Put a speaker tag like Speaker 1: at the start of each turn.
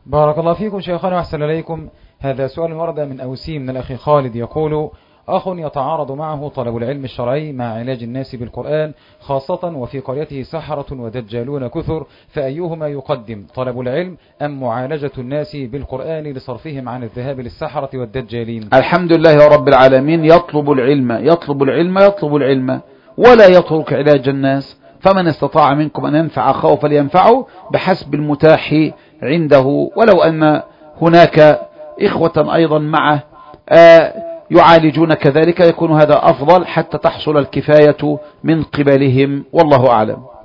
Speaker 1: بارك الله فيكم شيخنا وأحسن إليكم. هذا سؤال ورد من أوسي من الأخ خالد يقول: أخ يتعارض معه طلب العلم الشرعي مع علاج الناس بالقرآن، خاصة وفي قريته سحرة ودجالون كثر، فأيهما يقدم، طلب العلم أم معالجة الناس بالقرآن لصرفهم عن الذهاب للسحرة والدجالين؟
Speaker 2: الحمد لله رب العالمين، يطلب العلم يطلب العلم يطلب العلم ولا يترك علاج الناس. فمن استطاع منكم أن ينفع أخاه فلينفعه بحسب المتاح عنده، ولو أن هناك إخوة أيضا معه يعالجون كذلك يكون هذا أفضل حتى تحصل الكفاية من قبلهم، والله أعلم.